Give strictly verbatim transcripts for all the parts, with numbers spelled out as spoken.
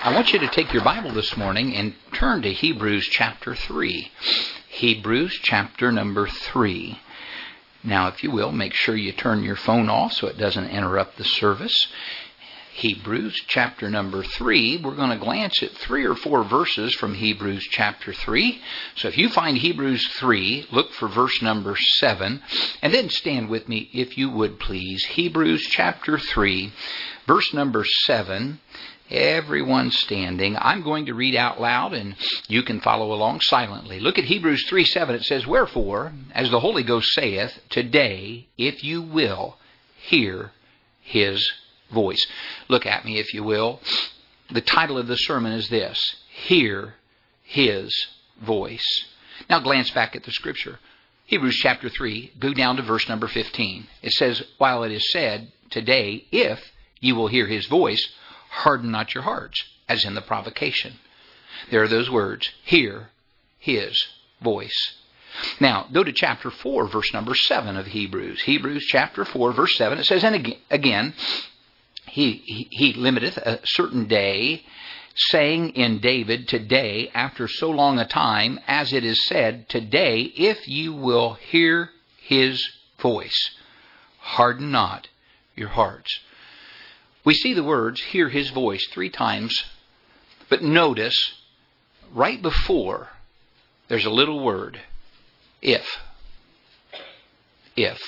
I want you to take your Bible this morning and turn to Hebrews chapter three. Hebrews chapter number three. Now, if you will, make sure you turn your phone off so it doesn't interrupt the service. Hebrews chapter number three. We're going to glance at three or four verses from Hebrews chapter three. So if you find Hebrews three, look for verse number seven, and then stand with me if you would please. Hebrews chapter three, verse number seven. Everyone standing. I'm going to read out loud and you can follow along silently. Look at Hebrews three seven. It says, "Wherefore, as the Holy Ghost saith, today, if you will, hear His voice." Look at me, if you will. The title of the sermon is this: Hear His voice. Now glance back at the Scripture. Hebrews chapter three, go down to verse number fifteen. It says, "While it is said, today, if you will hear His voice, harden not your hearts, as in the provocation." There are those words, hear His voice. Now, go to chapter four, verse number seven of Hebrews. Hebrews chapter four, verse seven. It says, "And again, he, he, he limiteth a certain day, saying in David, today, after so long a time, as it is said, today, if you will hear His voice, harden not your hearts." We see the words, hear His voice, three times. But notice, right before, there's a little word, if. If.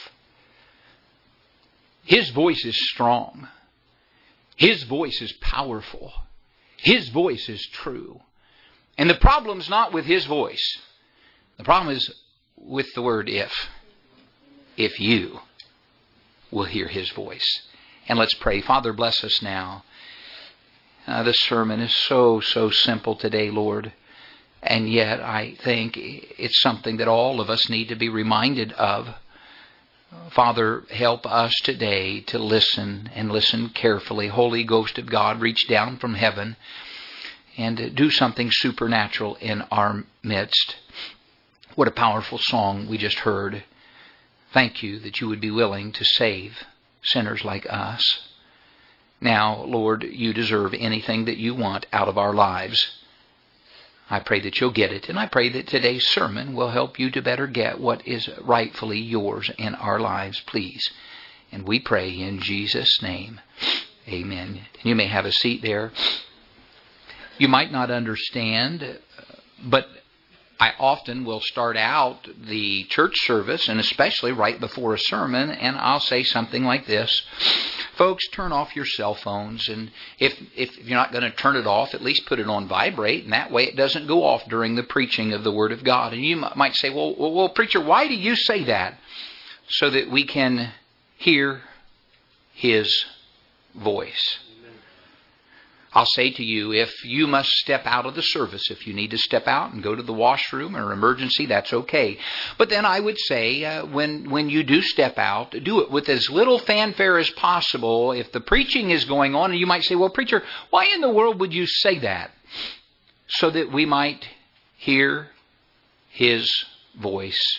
His voice is strong. His voice is powerful. His voice is true. And the problem's not with His voice. The problem is with the word if. If you will hear His voice. And let's pray. Father, bless us now. Uh, the sermon is so, so simple today, Lord. And yet I think it's something that all of us need to be reminded of. Father, help us today to listen and listen carefully. Holy Ghost of God, reach down from heaven and do something supernatural in our midst. What a powerful song we just heard. Thank you that you would be willing to save sinners like us. Now, Lord, you deserve anything that you want out of our lives. I pray that you'll get it, and I pray that today's sermon will help you to better get what is rightfully yours in our lives, please. And we pray in Jesus' name. Amen. You may have a seat there. You might not understand, but I often will start out the church service, and especially right before a sermon, and I'll say something like this: folks, turn off your cell phones, and if if you're not going to turn it off, at least put it on vibrate, and that way it doesn't go off during the preaching of the Word of God. And you might say, well, well, well preacher, why do you say that? So that we can hear His voice. I'll say to you, if you must step out of the service, if you need to step out and go to the washroom or emergency, that's okay. But then I would say, uh, when when you do step out, do it with as little fanfare as possible. If the preaching is going on, and you might say, well, preacher, why in the world would you say that? So that we might hear His voice.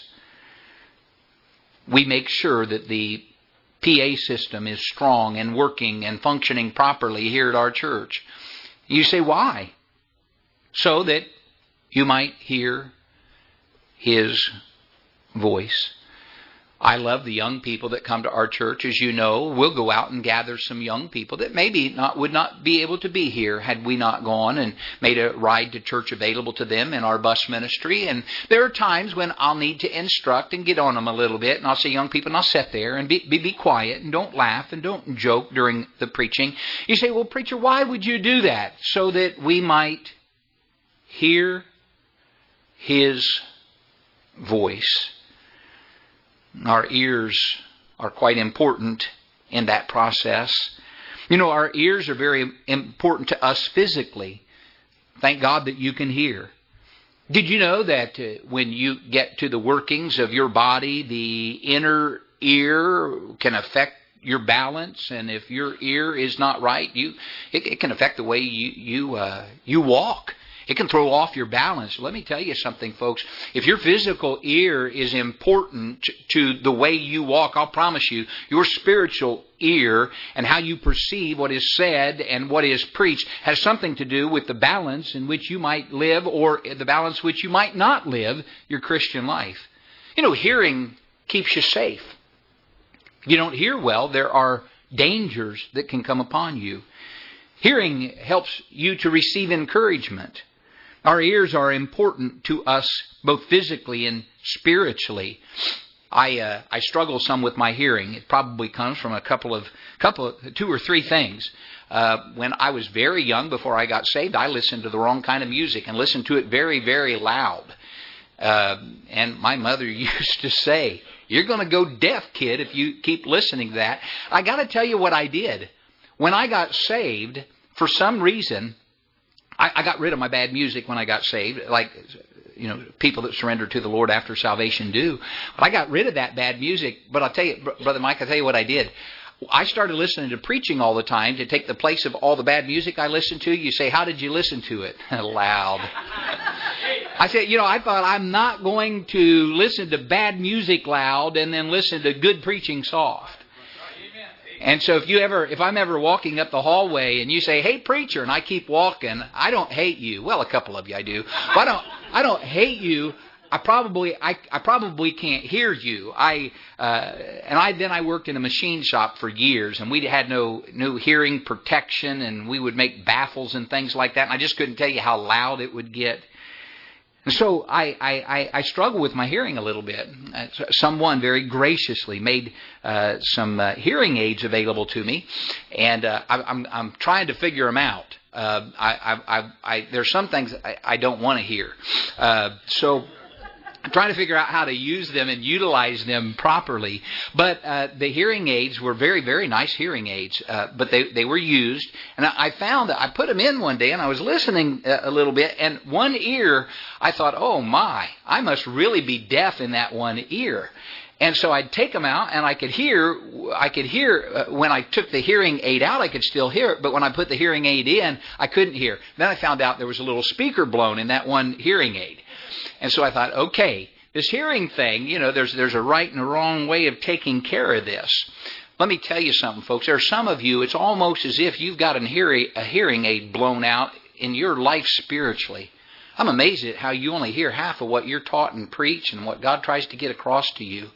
We make sure that the P A system is strong and working and functioning properly here at our church. You say, why? So that you might hear His voice. I love the young people that come to our church. As you know, we'll go out and gather some young people that maybe not would not be able to be here had we not gone and made a ride to church available to them in our bus ministry. And there are times when I'll need to instruct and get on them a little bit. And I'll say, young people, and I'll sit there and be, be, be quiet and don't laugh and don't joke during the preaching. You say, well, preacher, why would you do that? So that we might hear His voice. Our ears are quite important in that process. You know, our ears are very important to us physically. Thank God that you can hear. Did you know that uh, when you get to the workings of your body, the inner ear can affect your balance, and if your ear is not right, you it, it can affect the way you you uh, you walk. It can throw off your balance. Let me tell you something, folks. If your physical ear is important to the way you walk, I'll promise you, your spiritual ear and how you perceive what is said and what is preached has something to do with the balance in which you might live, or the balance which you might not live your Christian life. You know, hearing keeps you safe. If you don't hear well, there are dangers that can come upon you. Hearing helps you to receive encouragement. Our ears are important to us both physically and spiritually. I uh, I struggle some with my hearing. It probably comes from a couple of couple of, two or three things. Uh, when I was very young, before I got saved, I listened to the wrong kind of music and listened to it very, very loud. Uh, and my mother used to say, "You're going to go deaf, kid, if you keep listening to that." I got to tell you what I did. When I got saved, for some reason, I, I got rid of my bad music when I got saved, like, you know, people that surrender to the Lord after salvation do. But I got rid of that bad music. But I'll tell you, Brother Mike, I'll tell you what I did. I started listening to preaching all the time to take the place of all the bad music I listened to. You say, how did you listen to it? Loud. I said, you know, I thought I'm not going to listen to bad music loud and then listen to good preaching soft. And so if you ever, if I'm ever walking up the hallway and you say, "Hey, preacher," and I keep walking, I don't hate you. Well, a couple of you I do. But I don't, I don't hate you. I probably, I, I probably can't hear you. I, uh, and I, then I worked in a machine shop for years, and we had no, no hearing protection, and we would make baffles and things like that. And I just couldn't tell you how loud it would get. And so I, I, I struggle with my hearing a little bit. Uh, someone very graciously made uh, some uh, hearing aids available to me, and uh, I, I'm, I'm trying to figure them out. Uh, I, I, I, there's some things I, I don't want to hear. Uh, so I'm trying to figure out how to use them and utilize them properly. But uh, the hearing aids were very, very nice hearing aids. Uh, but they, they were used. And I, I found that I put them in one day and I was listening a, a little bit. And one ear, I thought, oh my, I must really be deaf in that one ear. And so I'd take them out and I could hear, I could hear, uh, when I took the hearing aid out, I could still hear it. But when I put the hearing aid in, I couldn't hear. Then I found out there was a little speaker blown in that one hearing aid. And so I thought, okay, this hearing thing, you know, there's there's a right and a wrong way of taking care of this. Let me tell you something, folks. There are some of you, it's almost as if you've got an hearing, a hearing aid blown out in your life spiritually. I'm amazed at how you only hear half of what you're taught and preach and what God tries to get across to you.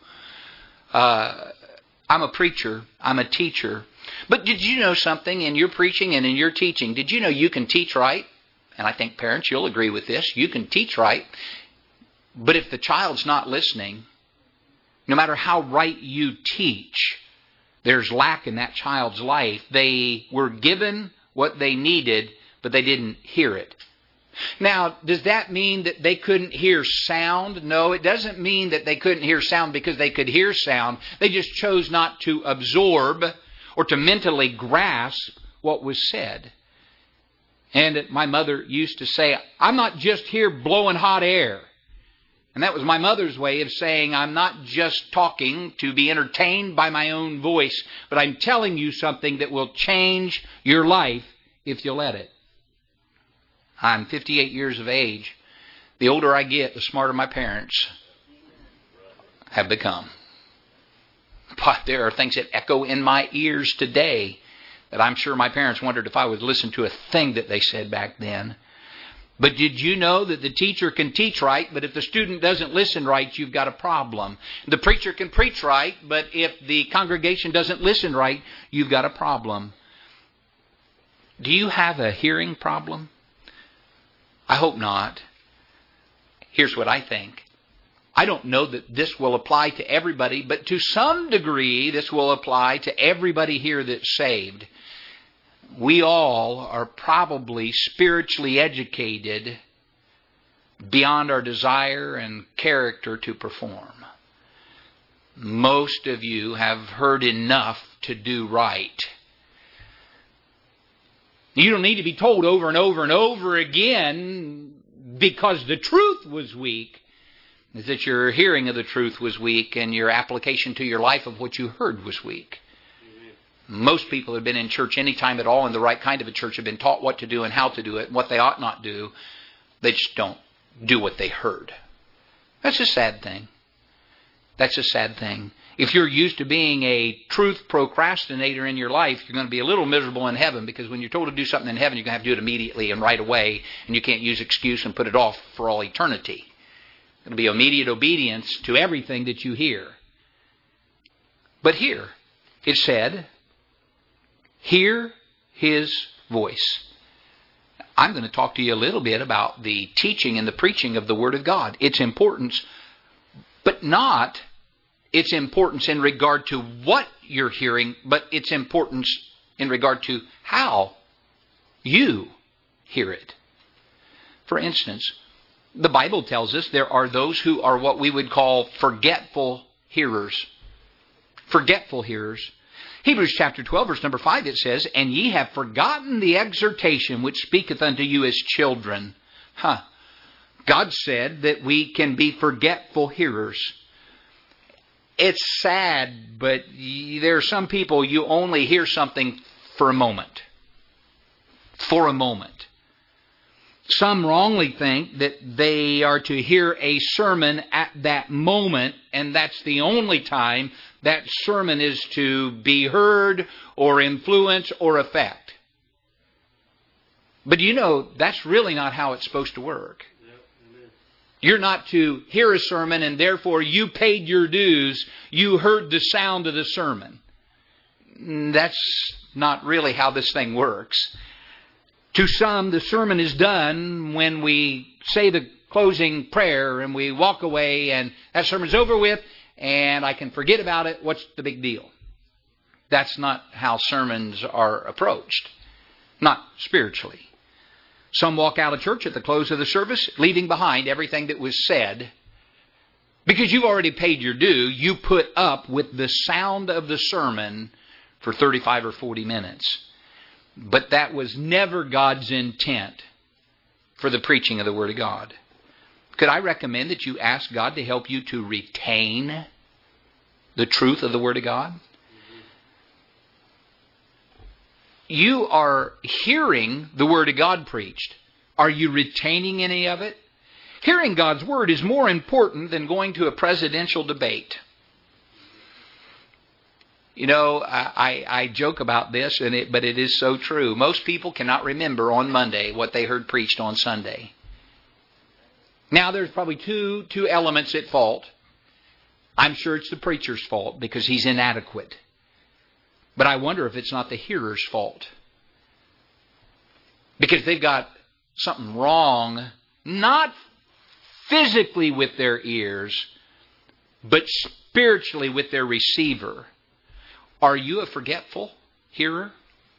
Uh, I'm a preacher. I'm a teacher. But did you know something in your preaching and in your teaching? Did you know you can teach right? And I think parents, you'll agree with this. You can teach right. But if the child's not listening, no matter how right you teach, there's lack in that child's life. They were given what they needed, but they didn't hear it. Now, does that mean that they couldn't hear sound? No, it doesn't mean that they couldn't hear sound because they could hear sound. They just chose not to absorb or to mentally grasp what was said. And my mother used to say, "I'm not just here blowing hot air." And that was my mother's way of saying, I'm not just talking to be entertained by my own voice, but I'm telling you something that will change your life if you let it. I'm fifty-eight years of age. The older I get, the smarter my parents have become. But there are things that echo in my ears today that I'm sure my parents wondered if I would listen to a thing that they said back then. But did you know that the teacher can teach right, but if the student doesn't listen right, you've got a problem? The preacher can preach right, but if the congregation doesn't listen right, you've got a problem. Do you have a hearing problem? I hope not. Here's what I think. I don't know that this will apply to everybody, but to some degree this will apply to everybody here that's saved. We all are probably spiritually educated beyond our desire and character to perform. Most of you have heard enough to do right. You don't need to be told over and over and over again because the truth was weak. Is that your hearing of the truth was weak and your application to your life of what you heard was weak. Most people who have been in church any time at all in the right kind of a church have been taught what to do and how to do it and what they ought not do. They just don't do what they heard. That's a sad thing. That's a sad thing. If you're used to being a truth procrastinator in your life, you're going to be a little miserable in heaven, because when you're told to do something in heaven, you're going to have to do it immediately and right away, and you can't use excuse and put it off for all eternity. It'll be immediate obedience to everything that you hear. But here, it said, hear His voice. I'm going to talk to you a little bit about the teaching and the preaching of the Word of God. Its importance, but not its importance in regard to what you're hearing, but its importance in regard to how you hear it. For instance, the Bible tells us there are those who are what we would call forgetful hearers. Forgetful hearers. Hebrews chapter twelve, verse number five, it says, "And ye have forgotten the exhortation which speaketh unto you as children." Huh. God said that we can be forgetful hearers. It's sad, but there are some people, you only hear something for a moment. For a moment. Some wrongly think that they are to hear a sermon at that moment, and that's the only time that sermon is to be heard or influence or affect. But you know, that's really not how it's supposed to work. You're not to hear a sermon and therefore you paid your dues. You heard the sound of the sermon. That's not really how this thing works. To some, the sermon is done when we say the closing prayer and we walk away and that sermon's over with and I can forget about it. What's the big deal? That's not how sermons are approached. Not spiritually. Some walk out of church at the close of the service, leaving behind everything that was said. Because you've already paid your due, you put up with the sound of the sermon for thirty-five or forty minutes. But that was never God's intent for the preaching of the Word of God. Could I recommend that you ask God to help you to retain the truth of the Word of God? You are hearing the Word of God preached. Are you retaining any of it? Hearing God's Word is more important than going to a presidential debate. You know, I, I joke about this, and it, but it is so true. Most people cannot remember on Monday what they heard preached on Sunday. Now, there's probably two, two elements at fault. I'm sure it's the preacher's fault because he's inadequate. But I wonder if it's not the hearer's fault. Because they've got something wrong, not physically with their ears, but spiritually with their receiver. Are you a forgetful hearer?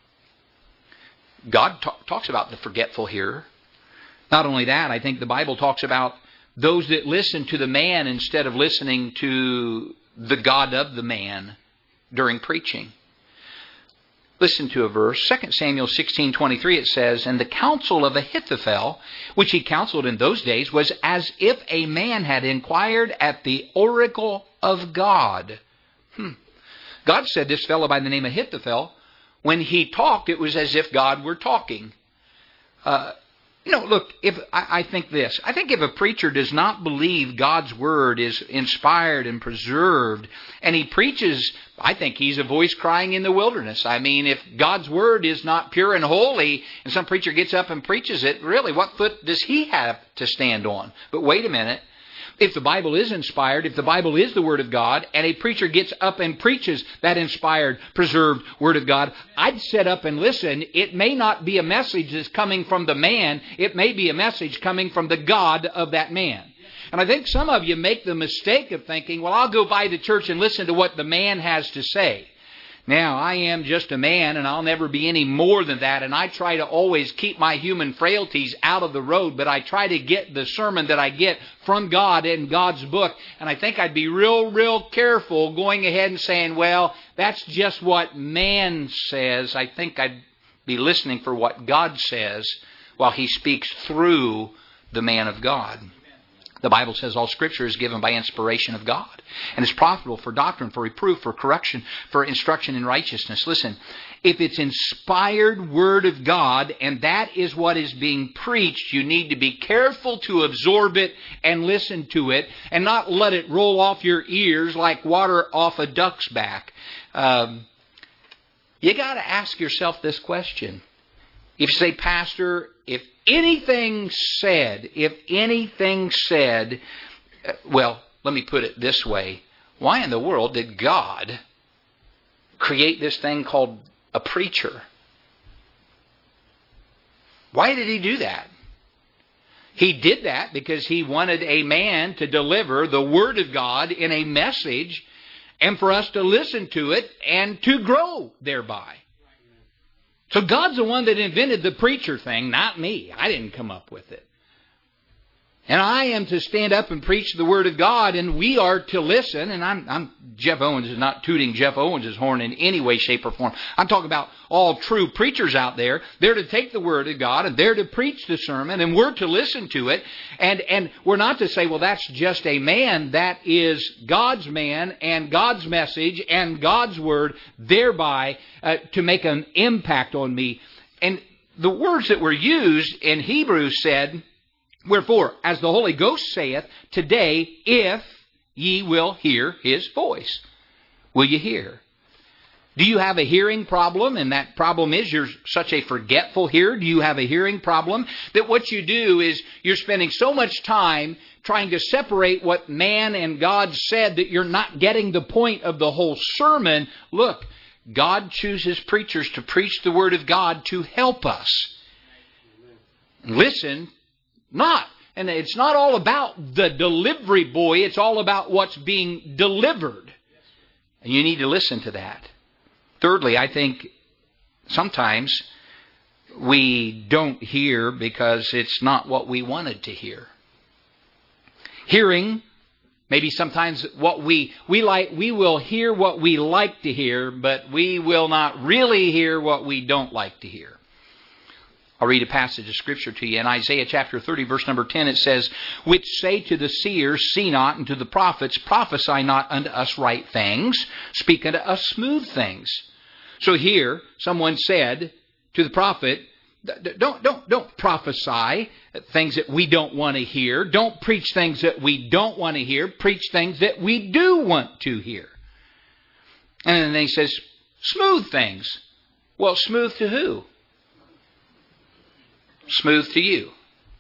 God ta- talks about the forgetful hearer. Not only that, I think the Bible talks about those that listen to the man instead of listening to the God of the man during preaching. Listen to a verse, Second Samuel sixteen twenty-three, it says, "And the counsel of Ahithophel, which he counseled in those days, was as if a man had inquired at the oracle of God." Hmm. God said this fellow by the name of Ahithophel, when he talked, it was as if God were talking. Uh, you know, look, if I, I think this. I think if a preacher does not believe God's Word is inspired and preserved, and he preaches, I think he's a voice crying in the wilderness. I mean, if God's Word is not pure and holy, and some preacher gets up and preaches it, really, what foot does he have to stand on? But wait a minute. If the Bible is inspired, if the Bible is the Word of God, and a preacher gets up and preaches that inspired, preserved Word of God, I'd sit up and listen. It may not be a message that's coming from the man. It may be a message coming from the God of that man. And I think some of you make the mistake of thinking, well, I'll go by the church and listen to what the man has to say. Now, I am just a man, and I'll never be any more than that, and I try to always keep my human frailties out of the road, but I try to get the sermon that I get from God in God's book, and I think I'd be real, real careful going ahead and saying, well, that's just what man says. I think I'd be listening for what God says while He speaks through the man of God. The Bible says all Scripture is given by inspiration of God and is profitable for doctrine, for reproof, for correction, for instruction in righteousness. Listen, if it's inspired Word of God and that is what is being preached, you need to be careful to absorb it and listen to it and not let it roll off your ears like water off a duck's back. Um, you got to ask yourself this question. If you say, Pastor, if anything said, if anything said, well, let me put it this way. Why in the world did God create this thing called a preacher? Why did He do that? He did that because He wanted a man to deliver the Word of God in a message and for us to listen to it and to grow thereby. So God's the one that invented the preacher thing, not me. I didn't come up with it. And I am to stand up and preach the Word of God, and we are to listen. And I'm, I'm Jeff Owens is not tooting Jeff Owens' horn in any way, shape, or form. I'm talking about all true preachers out there. They're to take the Word of God, and they're to preach the sermon, and we're to listen to it. And, and we're not to say, well, that's just a man. That is God's man and God's message and God's Word, thereby uh, to make an impact on me. And the words that were used in Hebrews said, wherefore, as the Holy Ghost saith, today, if ye will hear His voice. Will you hear? Do you have a hearing problem? And that problem is you're such a forgetful hearer. Do you have a hearing problem that what you do is you're spending so much time trying to separate what man and God said that you're not getting the point of the whole sermon? Look, God chooses preachers to preach the Word of God to help us. Listen. Not. And it's not all about the delivery boy. It's all about what's being delivered. And you need to listen to that. Thirdly, I think sometimes we don't hear because it's not what we wanted to hear. Hearing, maybe sometimes what we we like, we will hear what we like to hear, but we will not really hear what we don't like to hear. I'll read a passage of Scripture to you. In Isaiah chapter thirty, verse number ten, it says, which say to the seers, see not, and to the prophets, prophesy not unto us right things, speak unto us smooth things. So here, someone said to the prophet, don't, don't, don't prophesy things that we don't want to hear. Don't preach things that we don't want to hear. Preach things that we do want to hear. And then he says, smooth things. Well, smooth to who? Smooth to you.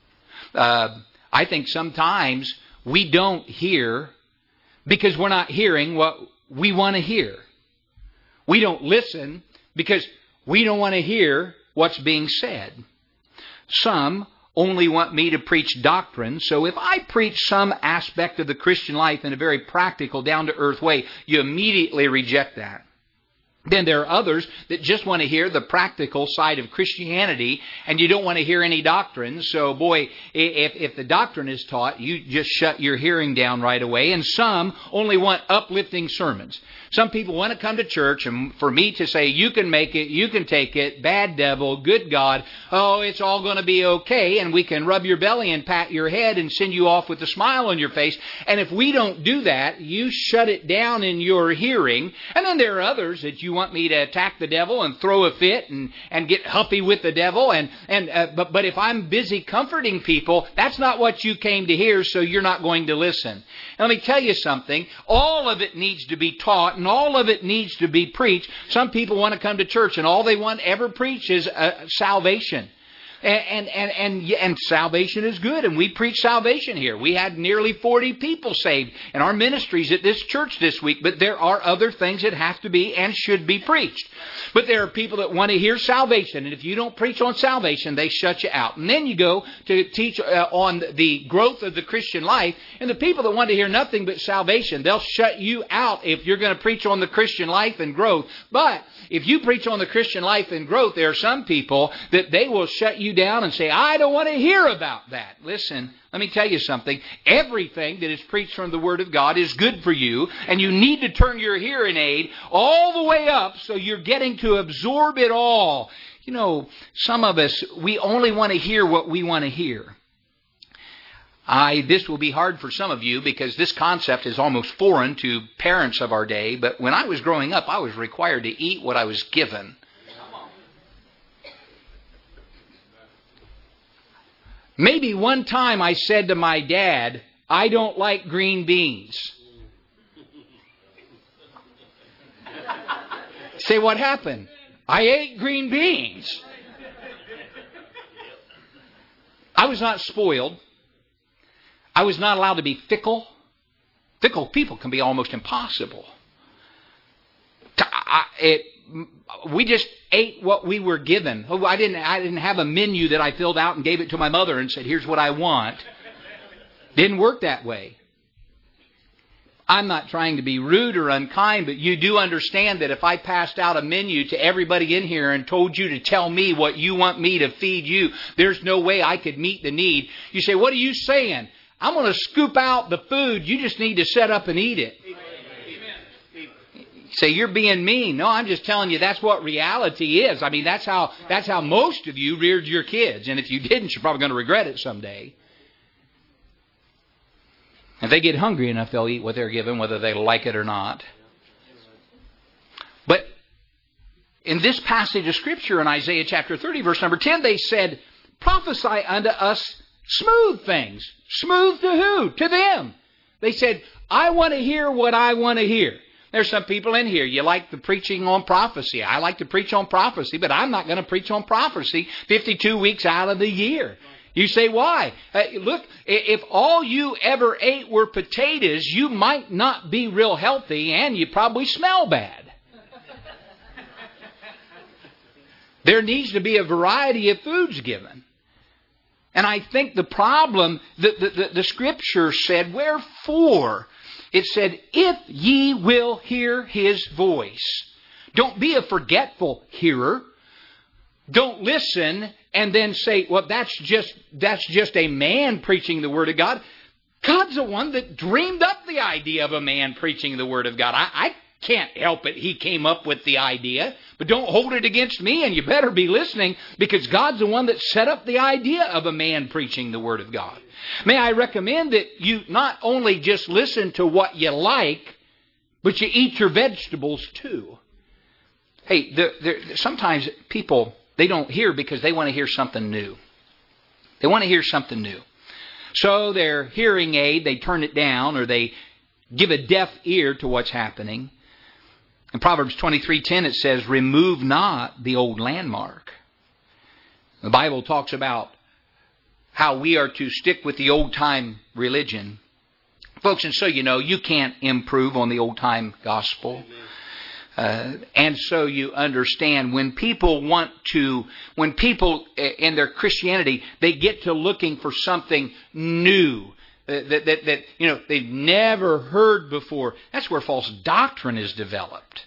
Uh, I think sometimes we don't hear because we're not hearing what we want to hear. We don't listen because we don't want to hear what's being said. Some only want me to preach doctrine, so if I preach some aspect of the Christian life in a very practical, down-to-earth way, you immediately reject that. Then there are others that just want to hear the practical side of Christianity, and you don't want to hear any doctrine. So, boy, if, if the doctrine is taught, you just shut your hearing down right away. And some only want uplifting sermons. Some people want to come to church, and for me to say, you can make it, you can take it, bad devil, good God, oh, it's all going to be okay, and we can rub your belly and pat your head and send you off with a smile on your face. And if we don't do that, you shut it down in your hearing. And then there are others that you want me to attack the devil and throw a fit and, and get huffy with the devil. And, and uh, but, but if I'm busy comforting people, that's not what you came to hear, so you're not going to listen. And let me tell you something. All of it needs to be taught, and all of it needs to be preached. Some people want to come to church, and all they want ever preach is uh, salvation. And, and, and, and salvation is good, and we preach salvation here. We had nearly forty people saved in our ministries at this church this week, but there are other things that have to be and should be preached. But there are people that want to hear salvation, and if you don't preach on salvation, they shut you out. And then you go to teach uh, on the growth of the Christian life, and the people that want to hear nothing but salvation, they'll shut you out if you're going to preach on the Christian life and growth. But if you preach on the Christian life and growth, there are some people that they will shut you down and say, I don't want to hear about that. Listen, let me tell you something. Everything that is preached from the Word of God is good for you, and you need to turn your hearing aid all the way up so you're getting to absorb it all. You know, some of us, we only want to hear what we want to hear. I, this will be hard for some of you because this concept is almost foreign to parents of our day. But when I was growing up, I was required to eat what I was given. Maybe one time I said to my dad, I don't like green beans. Say, what happened? I ate green beans. I was not spoiled. I was not allowed to be fickle. Fickle people can be almost impossible. I, it, we just ate what we were given. Oh, I didn't. I didn't have a menu that I filled out and gave it to my mother and said, "Here's what I want." Didn't work that way. I'm not trying to be rude or unkind, but you do understand that if I passed out a menu to everybody in here and told you to tell me what you want me to feed you, there's no way I could meet the need. You say, "What are you saying?" I'm going to scoop out the food. You just need to set up and eat it. Amen. You say, "You're being mean." No, I'm just telling you that's what reality is. I mean, that's how that's how most of you reared your kids. And if you didn't, you're probably going to regret it someday. If they get hungry enough, they'll eat what they're given, whether they like it or not. But in this passage of Scripture in Isaiah chapter thirty, verse number ten, they said, "Prophesy unto us smooth things." Smooth to who? To them. They said, "I want to hear what I want to hear." There's some people in here, you like the preaching on prophecy. I like to preach on prophecy, but I'm not going to preach on prophecy fifty-two weeks out of the year. You say, why? Uh, look, if all you ever ate were potatoes, you might not be real healthy and you probably smell bad. There needs to be a variety of foods given. And I think the problem, the, the, the, the Scripture said, wherefore? It said, if ye will hear His voice. Don't be a forgetful hearer. Don't listen and then say, well, that's just that's just a man preaching the Word of God. God's the one that dreamed up the idea of a man preaching the Word of God. I, I can't help it. He came up with the idea. But don't hold it against me, and you better be listening, because God's the one that set up the idea of a man preaching the Word of God. May I recommend that you not only just listen to what you like, but you eat your vegetables too. Hey, there, there, sometimes people, they don't hear because they want to hear something new. They want to hear something new. So their hearing aid, they turn it down, or they give a deaf ear to what's happening. In Proverbs twenty-three ten it says, "Remove not the old landmark." The Bible talks about how we are to stick with the old-time religion. Folks, and so you know, you can't improve on the old-time gospel. Uh, and so you understand when people want to, when people in their Christianity, they get to looking for something new. That, that, that, you know, they've never heard before. That's where false doctrine is developed.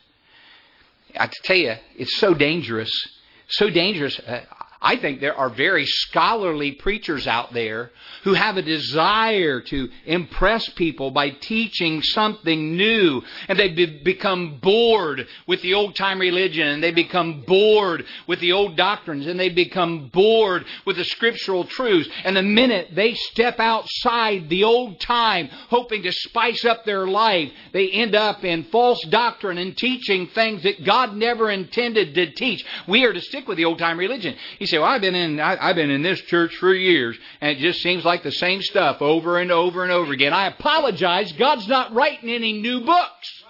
I tell you, it's so dangerous. So dangerous. Uh, I think there are very scholarly preachers out there who have a desire to impress people by teaching something new. And they be- become bored with the old-time religion. And they become bored with the old doctrines. And they become bored with the scriptural truths. And the minute they step outside the old time, hoping to spice up their life, they end up in false doctrine and teaching things that God never intended to teach. We are to stick with the old-time religion. He said, well, I've been in I, I've been in this church for years, and it just seems like the same stuff over and over and over again. I apologize. God's not writing any new books.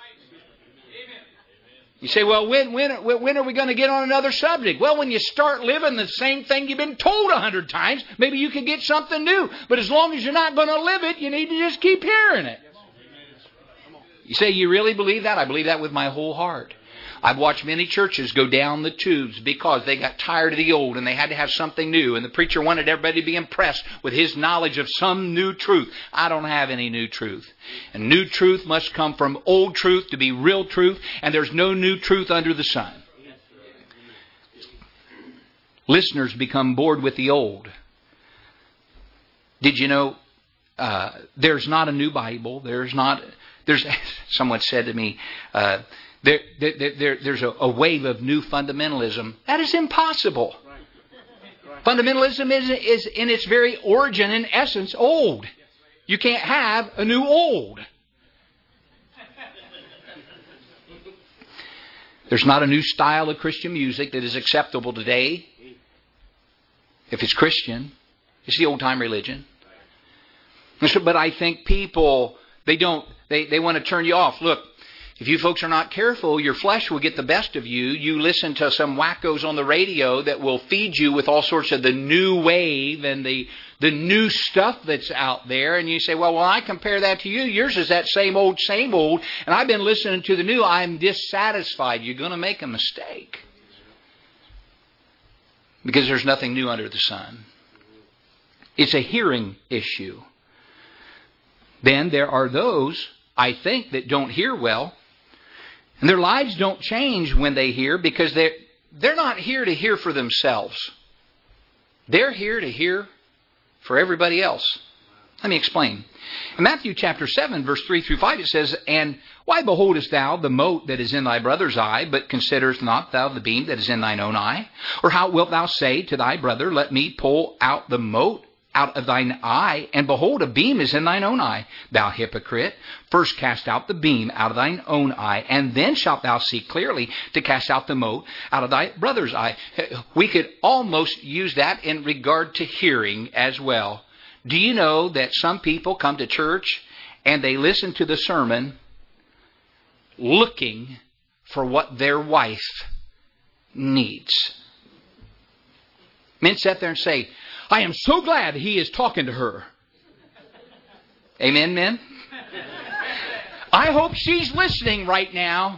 You say, well, when when when are we going to get on another subject? Well, when you start living the same thing you've been told a hundred times, maybe you can get something new. But as long as you're not going to live it, you need to just keep hearing it. You say, you really believe that? I believe that with my whole heart. I've watched many churches go down the tubes because they got tired of the old and they had to have something new. And the preacher wanted everybody to be impressed with his knowledge of some new truth. I don't have any new truth. And new truth must come from old truth to be real truth. And there's no new truth under the sun. Listeners become bored with the old. Did you know uh, there's not a new Bible? There's not... There's someone said to me... Uh, There, there, there, there's a, a wave of new fundamentalism. That is impossible. Right. Right. Fundamentalism is, is in its very origin and essence old. You can't have a new old. There's not a new style of Christian music that is acceptable today. If it's Christian, it's the old-time religion. But I think people, they don't, they, they want to turn you off. Look, if you folks are not careful, your flesh will get the best of you. You listen to some wackos on the radio that will feed you with all sorts of the new wave and the the new stuff that's out there. And you say, well, when I compare that to you, yours is that same old, same old. And I've been listening to the new. I'm dissatisfied. You're going to make a mistake. Because there's nothing new under the sun. It's a hearing issue. Then there are those, I think, that don't hear well. And their lives don't change when they hear because they're, they're not here to hear for themselves. They're here to hear for everybody else. Let me explain. In Matthew chapter seven, verse three through five, it says, And why beholdest thou the mote that is in thy brother's eye, but considerest not thou the beam that is in thine own eye? Or how wilt thou say to thy brother, Let me pull out the mote out of thine eye, and behold, a beam is in thine own eye? Thou hypocrite, first cast out the beam out of thine own eye, and then shalt thou see clearly to cast out the mote out of thy brother's eye. We could almost use that in regard to hearing as well. Do you know that some people come to church and they listen to the sermon looking for what their wife needs? Men sit there and say, I am so glad he is talking to her. Amen, men? I hope she's listening right now.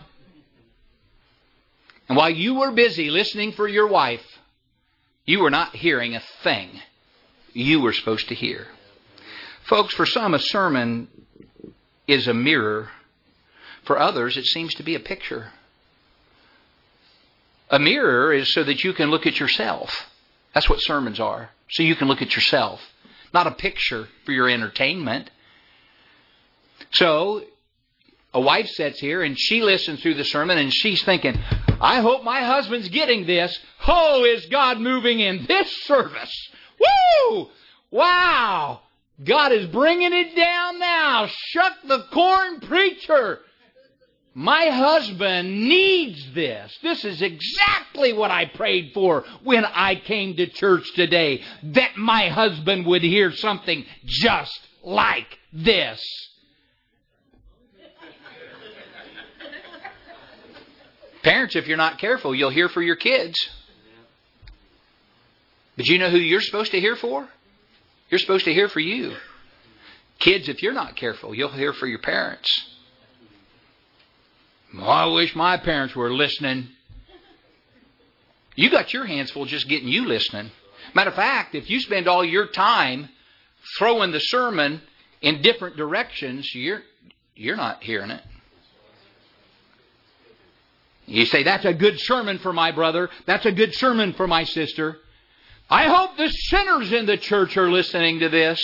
And while you were busy listening for your wife, you were not hearing a thing you were supposed to hear. Folks, for some, a sermon is a mirror. For others, it seems to be a picture. A mirror is so that you can look at yourself. That's what sermons are. So you can look at yourself. Not a picture for your entertainment. So, a wife sits here and she listens through the sermon and she's thinking, I hope my husband's getting this. Oh, is God moving in this service? Woo! Wow! God is bringing it down now. Shuck the corn, preacher. My husband needs this. This is exactly what I prayed for when I came to church today. That my husband would hear something just like this. Parents, if you're not careful, you'll hear for your kids. But you know who you're supposed to hear for? You're supposed to hear for you. Kids, if you're not careful, you'll hear for your parents. Oh, I wish my parents were listening. You got your hands full just getting you listening. Matter of fact, if you spend all your time throwing the sermon in different directions, you're you're not hearing it. You say, that's a good sermon for my brother. That's a good sermon for my sister. I hope the sinners in the church are listening to this.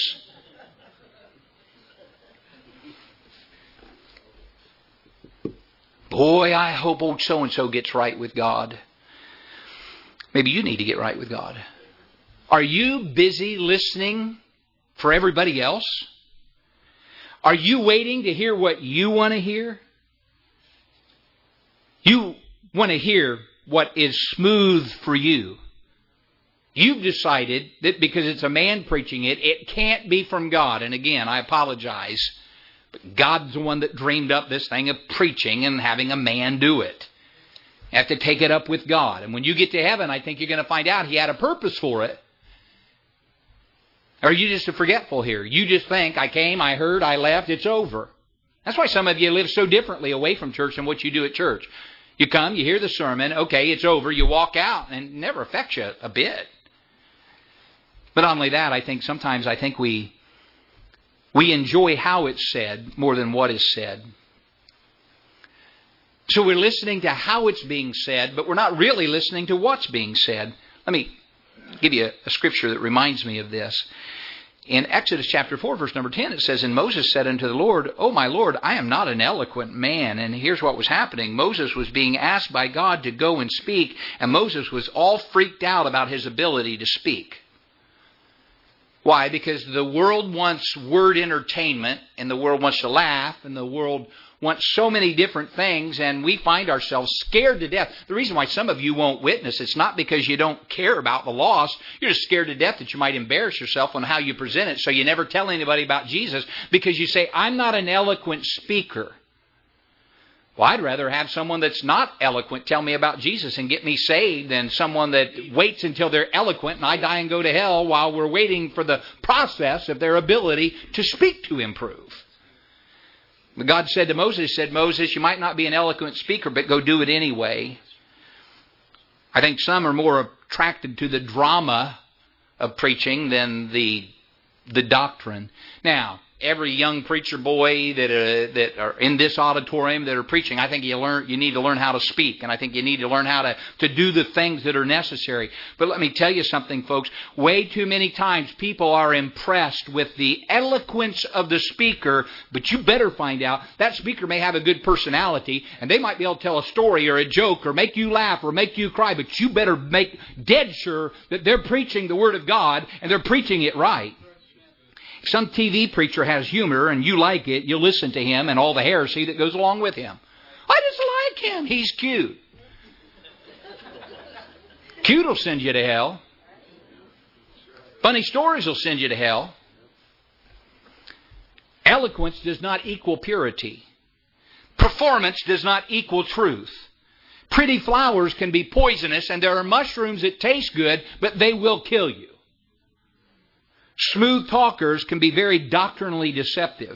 Boy, I hope old so-and-so gets right with God. Maybe you need to get right with God. Are you busy listening for everybody else? Are you waiting to hear what you want to hear? You want to hear what is smooth for you. You've decided that because it's a man preaching it, it can't be from God. And again, I apologize. But God's the one that dreamed up this thing of preaching and having a man do it. You have to take it up with God. And when you get to heaven, I think you're going to find out He had a purpose for it. Or are you just a forgetful here? You just think, I came, I heard, I left, it's over. That's why some of you live so differently away from church than what you do at church. You come, you hear the sermon, okay, it's over, you walk out, and it never affects you a bit. But not only that, I think sometimes I think we we enjoy how it's said more than what is said. So we're listening to how it's being said, but we're not really listening to what's being said. Let me give you a, a scripture that reminds me of this. In Exodus chapter four, verse number ten, it says, And Moses said unto the Lord, O my Lord, I am not an eloquent man. And here's what was happening. Moses was being asked by God to go and speak, and Moses was all freaked out about his ability to speak. Why? Because the world wants word entertainment, and the world wants to laugh, and the world wants so many different things, and we find ourselves scared to death. The reason why some of you won't witness, it's not because you don't care about the lost. You're just scared to death that you might embarrass yourself on how you present it, so you never tell anybody about Jesus, because you say, I'm not an eloquent speaker. Well, I'd rather have someone that's not eloquent tell me about Jesus and get me saved than someone that waits until they're eloquent and I die and go to hell while we're waiting for the process of their ability to speak to improve. But God said to Moses, said, Moses, you might not be an eloquent speaker, but go do it anyway. I think some are more attracted to the drama of preaching than the, the doctrine. Now, every young preacher boy that uh, that are in this auditorium that are preaching, I think you learn you need to learn how to speak, and I think you need to learn how to, to do the things that are necessary. But let me tell you something, folks. Way too many times people are impressed with the eloquence of the speaker, but you better find out that speaker may have a good personality, and they might be able to tell a story or a joke or make you laugh or make you cry, but you better make dead sure that they're preaching the Word of God and they're preaching it right. If some T V preacher has humor and you like it, you'll listen to him and all the heresy that goes along with him. I just like him. He's cute. Cute will send you to hell. Funny stories will send you to hell. Eloquence does not equal purity. Performance does not equal truth. Pretty flowers can be poisonous, and there are mushrooms that taste good, but they will kill you. Smooth talkers can be very doctrinally deceptive.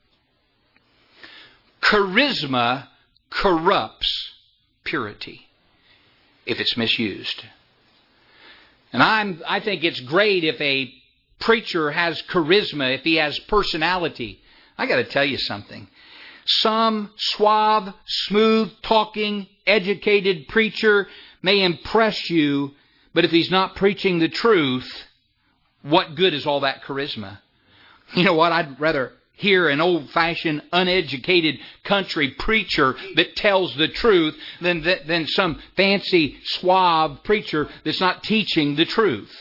Charisma corrupts purity if it's misused. And I'm, I think it's great if a preacher has charisma, if he has personality. I got to tell you something. Some suave, smooth talking, educated preacher may impress you, but if he's not preaching the truth, what good is all that charisma? You know what? I'd rather hear an old-fashioned, uneducated country preacher that tells the truth than, than some fancy, suave preacher that's not teaching the truth.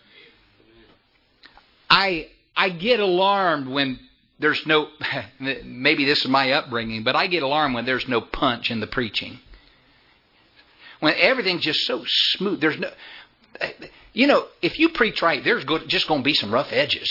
I I get alarmed when there's no, maybe this is my upbringing, but I get alarmed when there's no punch in the preaching. When everything's just so smooth. There's no... You know, if you preach right, there's just going to be some rough edges.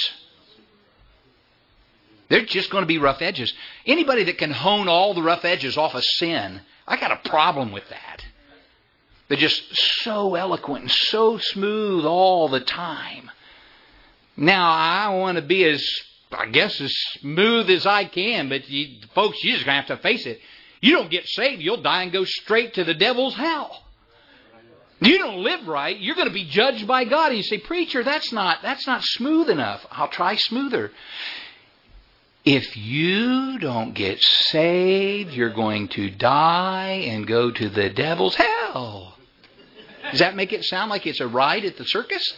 There's just going to be rough edges. Anybody that can hone all the rough edges off of sin, I got a problem with that. They're just so eloquent and so smooth all the time. Now, I want to be as, I guess, as smooth as I can, but you, folks, you're just going to have to face it. You don't get saved, you'll die and go straight to the devil's hell. You don't live right, you're going to be judged by God. And you say, preacher, that's not that's not smooth enough. I'll try smoother. If you don't get saved, you're going to die and go to the devil's hell. Does that make it sound like it's a ride at the circus?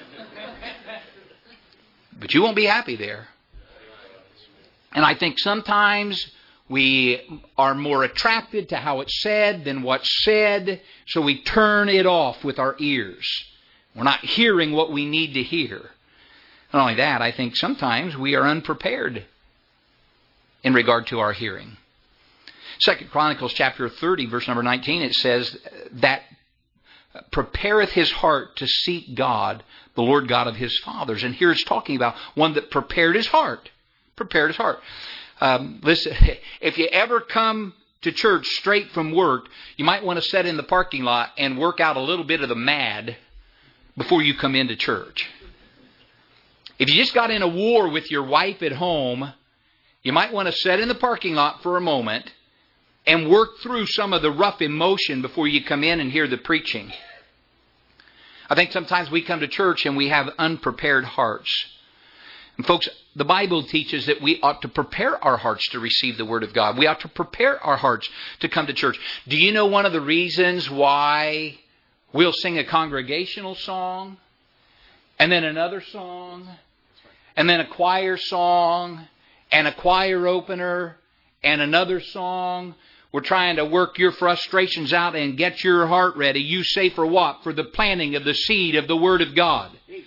But you won't be happy there. And I think sometimes we are more attracted to how it's said than what's said, so we turn it off with our ears. We're not hearing what we need to hear. Not only that, I think sometimes we are unprepared in regard to our hearing. Second Chronicles chapter thirty, verse number nineteen, it says that prepareth his heart to seek God, the Lord God of his fathers. And here it's talking about one that prepared his heart. Prepared his heart. Um, listen, if you ever come to church straight from work, you might want to sit in the parking lot and work out a little bit of the mad before you come into church. If you just got in a war with your wife at home, you might want to sit in the parking lot for a moment and work through some of the rough emotion before you come in and hear the preaching. I think sometimes we come to church and we have unprepared hearts. And folks, the Bible teaches that we ought to prepare our hearts to receive the Word of God. We ought to prepare our hearts to come to church. Do you know one of the reasons why we'll sing a congregational song, and then another song, and then a choir song, and a choir opener, and another song? We're trying to work your frustrations out and get your heart ready. You say for what? For the planting of the seed of the Word of God.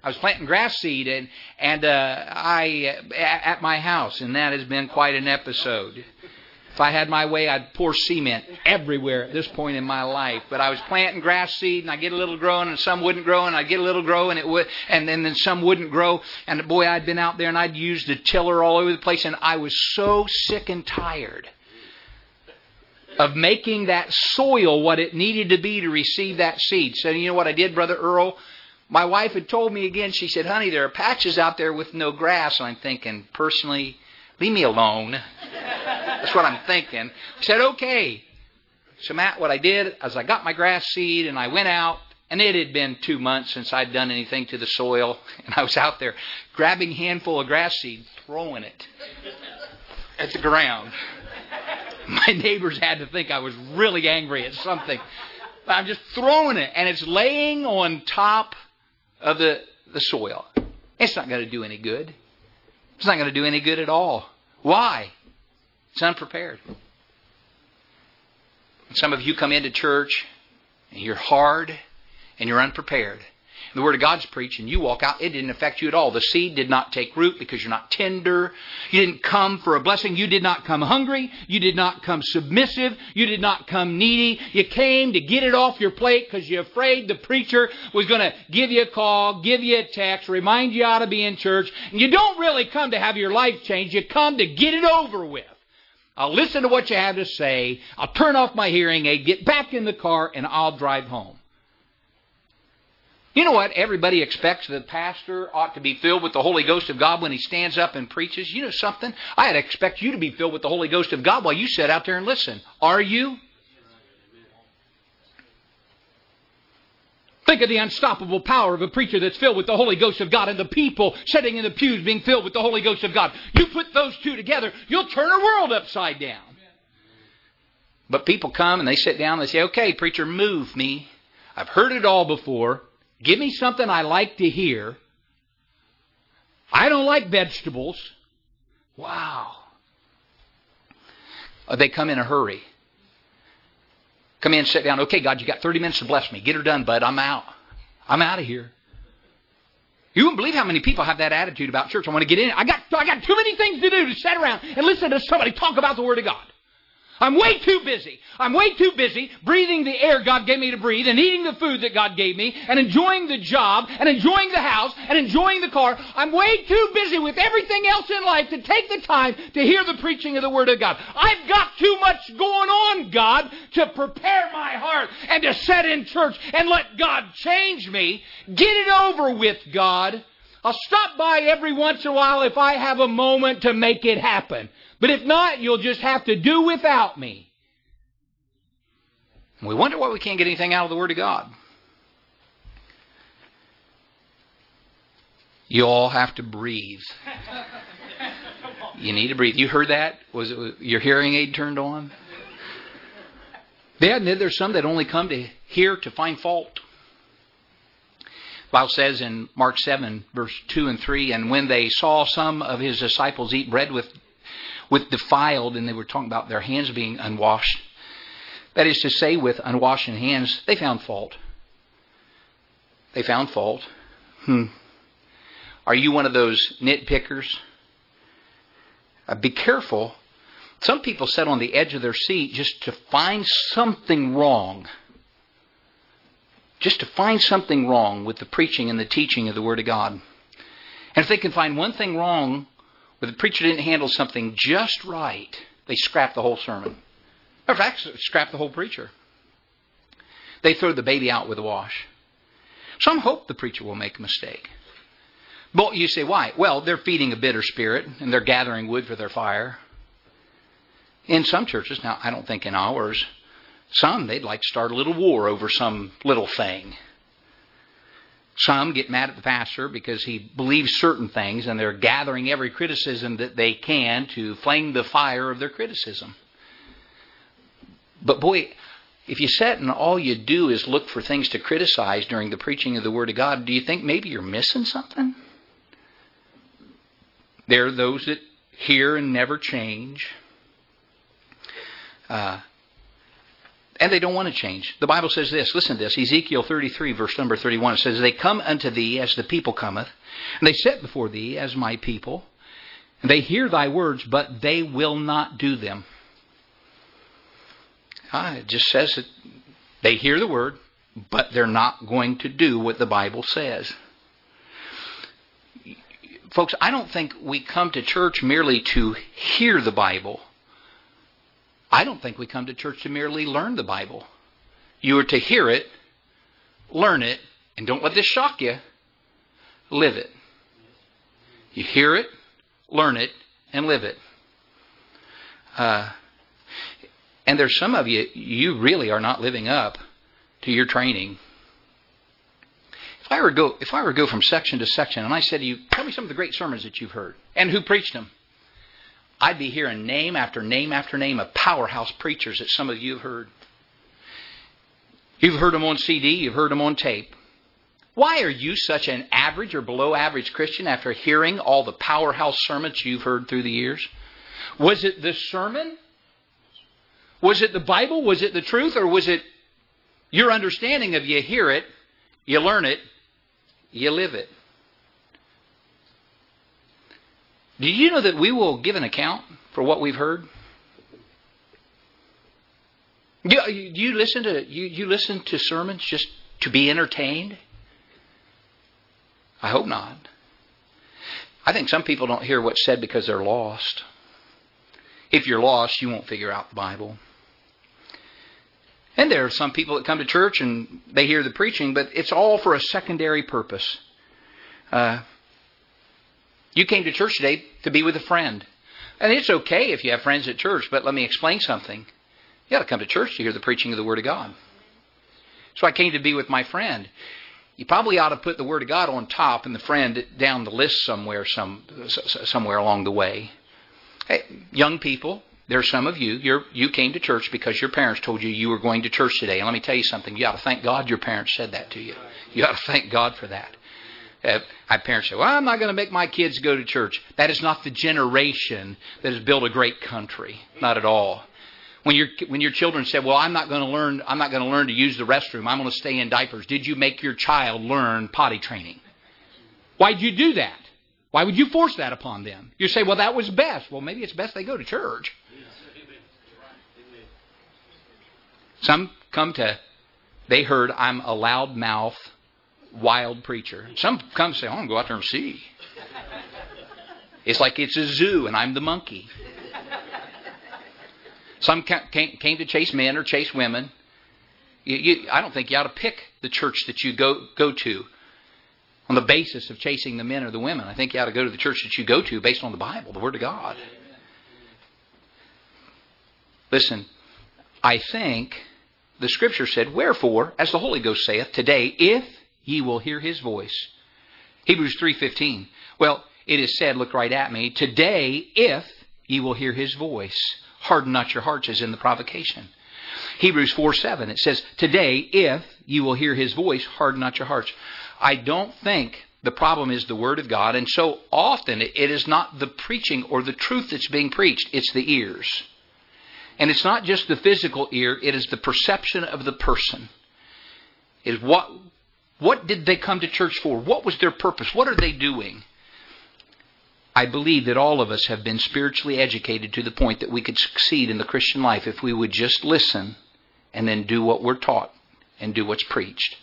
I was planting grass seed and and uh, I at my house, and that has been quite an episode. If I had my way, I'd pour cement everywhere at this point in my life. But I was planting grass seed, and I get a little growing, and some wouldn't grow, and I'd get a little grow, and it would, and then, then some wouldn't grow. And boy, I'd been out there, and I'd used the tiller all over the place, and I was so sick and tired of making that soil what it needed to be to receive that seed. So you know what I did, Brother Earl? My wife had told me again, she said, honey, there are patches out there with no grass. And I'm thinking, personally, leave me alone. That's what I'm thinking. She said, okay. So Matt, what I did is I got my grass seed and I went out, and it had been two months since I'd done anything to the soil. And I was out there grabbing a handful of grass seed, throwing it at the ground. My neighbors had to think I was really angry at something. But I'm just throwing it, and it's laying on top of the, the soil. It's not going to do any good. It's not going to do any good at all. Why? It's unprepared. Some of you come into church, and you're hard, and you're unprepared. The Word of God's preached, and you walk out, it didn't affect you at all. The seed did not take root because you're not tender. You didn't come for a blessing. You did not come hungry. You did not come submissive. You did not come needy. You came to get it off your plate because you're afraid the preacher was going to give you a call, give you a text, remind you how to be in church. And you don't really come to have your life changed. You come to get it over with. I'll listen to what you have to say. I'll turn off my hearing aid, get back in the car, and I'll drive home. You know what? Everybody expects the pastor ought to be filled with the Holy Ghost of God when he stands up and preaches. You know something? I'd expect you to be filled with the Holy Ghost of God while you sit out there and listen. Are you? Think of the unstoppable power of a preacher that's filled with the Holy Ghost of God and the people sitting in the pews being filled with the Holy Ghost of God. You put those two together, you'll turn a world upside down. But people come and they sit down and they say, okay, preacher, move me. I've heard it all before. Give me something I like to hear. I don't like vegetables. Wow. They come in a hurry. Come in, sit down. Okay, God, you got thirty minutes to bless me. Get her done, bud. I'm out. I'm out of here. You wouldn't believe how many people have that attitude about church. I want to get in. I got, I got too many things to do to sit around and listen to somebody talk about the Word of God. I'm way too busy. I'm way too busy breathing the air God gave me to breathe and eating the food that God gave me and enjoying the job and enjoying the house and enjoying the car. I'm way too busy with everything else in life to take the time to hear the preaching of the Word of God. I've got too much going on, God, to prepare my heart and to sit in church and let God change me. Get it over with, God. I'll stop by every once in a while if I have a moment to make it happen. But if not, you'll just have to do without me. We wonder why we can't get anything out of the Word of God. You all have to breathe. You need to breathe. You heard that? Was it your hearing aid turned on? Then there's some that only come to hear to find fault. The Bible says in Mark seven, verse two and three, and when they saw some of his disciples eat bread with with defiled, and they were talking about their hands being unwashed. That is to say, with unwashed hands, they found fault. They found fault. Hmm. Are you one of those nitpickers? Uh, be careful. Some people sit on the edge of their seat just to find something wrong. Just to find something wrong with the preaching and the teaching of the Word of God. And if they can find one thing wrong, where the preacher didn't handle something just right, they scrap the whole sermon. In fact, scrap the whole preacher. They throw the baby out with the wash. Some hope the preacher will make a mistake. But you say, why? Well, they're feeding a bitter spirit, and they're gathering wood for their fire. In some churches, now I don't think in ours, some they'd like to start a little war over some little thing. Some get mad at the pastor because he believes certain things, and they're gathering every criticism that they can to flame the fire of their criticism. But boy, if you sit and all you do is look for things to criticize during the preaching of the Word of God, do you think maybe you're missing something? There are those that hear and never change. Uh, And they don't want to change. The Bible says this. Listen to this. Ezekiel thirty-three, verse number thirty-one. It says, they come unto thee as the people cometh, and they sit before thee as my people, and they hear thy words, but they will not do them. Ah, it just says that they hear the word, but they're not going to do what the Bible says. Folks, I don't think we come to church merely to hear the Bible. I don't think we come to church to merely learn the Bible. You are to hear it, learn it, and don't let this shock you, live it. You hear it, learn it, and live it. Uh, and there's some of you, you really are not living up to your training. If I were to go, if I were to go from section to section, and I said to you, tell me some of the great sermons that you've heard, and who preached them, I'd be hearing name after name after name of powerhouse preachers that some of you have heard. You've heard them on C D, you've heard them on tape. Why are you such an average or below average Christian after hearing all the powerhouse sermons you've heard through the years? Was it the sermon? Was it the Bible? Was it the truth? Or was it your understanding of you hear it, you learn it, you live it? Do you know that we will give an account for what we've heard? Do you listen to you, you listen to sermons just to be entertained? I hope not. I think some people don't hear what's said because they're lost. If you're lost, you won't figure out the Bible. And there are some people that come to church and they hear the preaching, but it's all for a secondary purpose. Uh, you came to church today to be with a friend. And it's okay if you have friends at church, but let me explain something. You got to come to church to hear the preaching of the Word of God. So I came to be with my friend. You probably ought to put the Word of God on top and the friend down the list somewhere, some somewhere along the way. Hey, young people, there are some of you, you're, you came to church because your parents told you you were going to church today. And let me tell you something, you ought to thank God your parents said that to you. You ought to thank God for that. Uh, I have parents say, well, I'm not going to make my kids go to church. That is not the generation that has built a great country. Not at all. When your when your children said, well, I'm not going to learn, I'm not going to learn to use the restroom. I'm going to stay in diapers. Did you make your child learn potty training? Why'd you do that? Why would you force that upon them? You say, well, that was best. Well, maybe it's best they go to church. Some come to, they heard I'm a loudmouth, wild preacher. Some come and say, oh, I'm going to go out there and see. It's like it's a zoo and I'm the monkey. Some came to chase men or chase women. You, you, I don't think you ought to pick the church that you go, go to on the basis of chasing the men or the women. I think you ought to go to the church that you go to based on the Bible, the Word of God. Listen, I think the Scripture said, wherefore, as the Holy Ghost saith, today, if ye will hear His voice. Hebrews three fifteen. Well, it is said, look right at me, today, if ye will hear His voice, harden not your hearts as in the provocation. Hebrews four seven, it says, today, if you will hear His voice, harden not your hearts. I don't think the problem is the Word of God, and so often it is not the preaching or the truth that's being preached, it's the ears. And it's not just the physical ear, it is the perception of the person. It is what, what did they come to church for? What was their purpose? What are they doing? I believe that all of us have been spiritually educated to the point that we could succeed in the Christian life if we would just listen and then do what we're taught and do what's preached.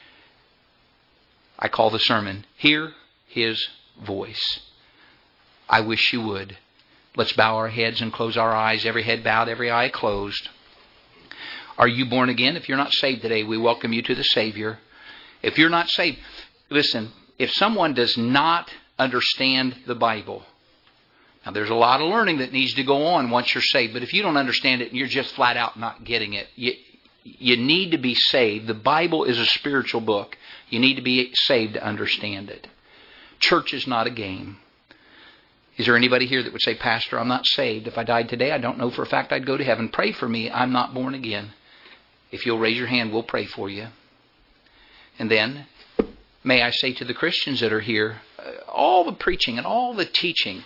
I call the sermon, Hear His Voice. I wish you would. Let's bow our heads and close our eyes, every head bowed, every eye closed. Are you born again? If you're not saved today, we welcome you to the Savior. If you're not saved, listen, if someone does not understand the Bible, now there's a lot of learning that needs to go on once you're saved, but if you don't understand it and you're just flat out not getting it, you, you need to be saved. The Bible is a spiritual book. You need to be saved to understand it. Church is not a game. Is there anybody here that would say, Pastor, I'm not saved. If I died today, I don't know for a fact I'd go to heaven. Pray for me. I'm not born again. If you'll raise your hand, we'll pray for you. And then, may I say to the Christians that are here, uh, all the preaching and all the teaching,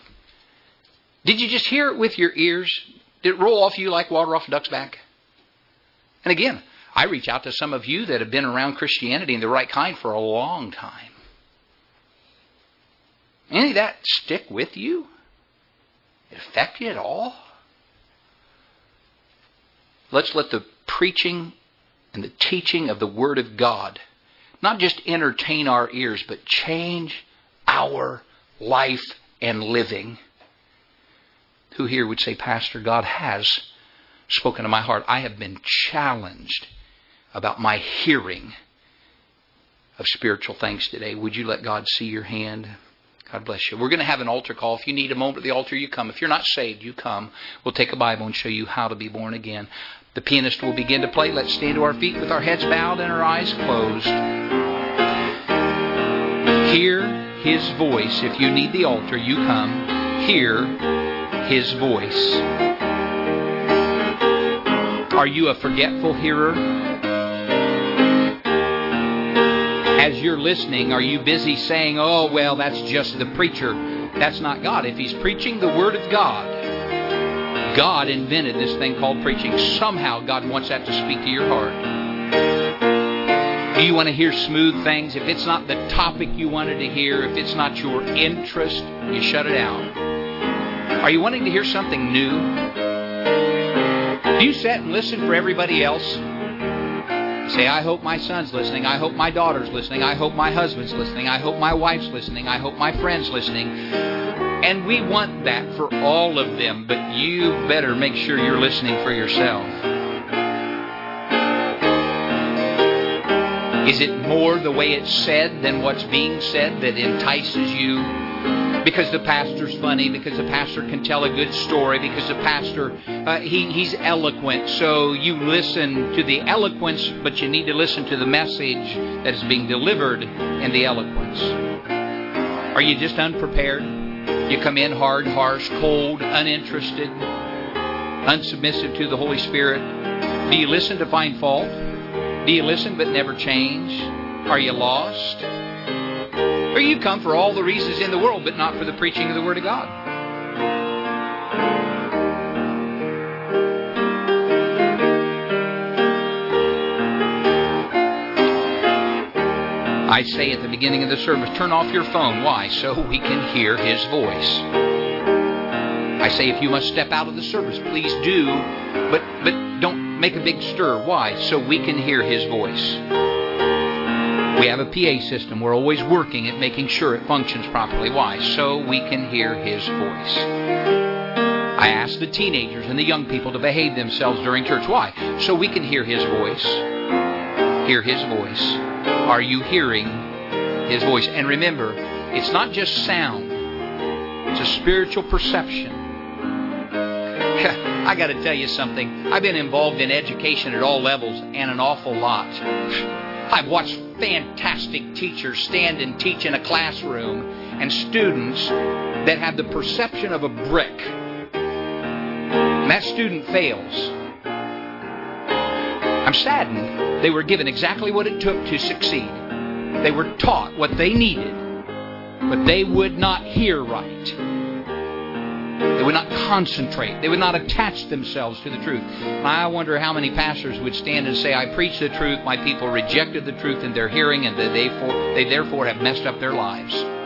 did you just hear it with your ears? Did it roll off you like water off a duck's back? And again, I reach out to some of you that have been around Christianity and the right kind for a long time. Any of that stick with you? It affect you at all? Let's let the preaching and the teaching of the Word of God not just entertain our ears, but change our life and living. Who here would say, Pastor, God has spoken to my heart. I have been challenged about my hearing of spiritual things today. Would you let God see your hand? God bless you. We're going to have an altar call. If you need a moment at the altar, you come. If you're not saved, you come. We'll take a Bible and show you how to be born again. The pianist will begin to play. Let's stand to our feet with our heads bowed and our eyes closed. Hear His voice. If you need the altar, you come. Hear His voice. Are you a forgetful hearer? As you're listening, are you busy saying, oh, well, that's just the preacher? That's not God. If He's preaching the Word of God, God invented this thing called preaching. Somehow God wants that to speak to your heart. Do you want to hear smooth things? If it's not the topic you wanted to hear, if it's not your interest, you shut it out. Are you wanting to hear something new? Do you sit and listen for everybody else? You say, I hope my son's listening. I hope my daughter's listening. I hope my husband's listening. I hope my wife's listening. I hope my friend's listening. And we want that for all of them, but you better make sure you're listening for yourself. Is it more the way it's said than what's being said that entices you? Because the pastor's funny, because the pastor can tell a good story, because the pastor, uh, he, he's eloquent. So you listen to the eloquence, but you need to listen to the message that is being delivered in the eloquence. Are you just unprepared? You come in hard, harsh, cold, uninterested, unsubmissive to the Holy Spirit. Do you listen to find fault? Do you listen but never change? Are you lost? Or you come for all the reasons in the world but not for the preaching of the Word of God? I say at the beginning of the service, turn off your phone. Why? So we can hear His voice. I say if you must step out of the service, please do, but but don't make a big stir. Why? So we can hear His voice. We have a P A system. We're always working at making sure it functions properly. Why? So we can hear His voice. I ask the teenagers and the young people to behave themselves during church. Why? So we can hear His voice. Hear His voice. Are you hearing His voice? And remember, it's not just sound. It's a spiritual perception. I got to tell you something. I've been involved in education at all levels and an awful lot. I've watched fantastic teachers stand and teach in a classroom and students that have the perception of a brick. And that student fails. I'm saddened. They were given exactly what it took to succeed. They were taught what they needed, but they would not hear right. They would not concentrate. They would not attach themselves to the truth. And I wonder how many pastors would stand and say, I preach the truth, my people rejected the truth in their hearing, and they therefore, they therefore have messed up their lives.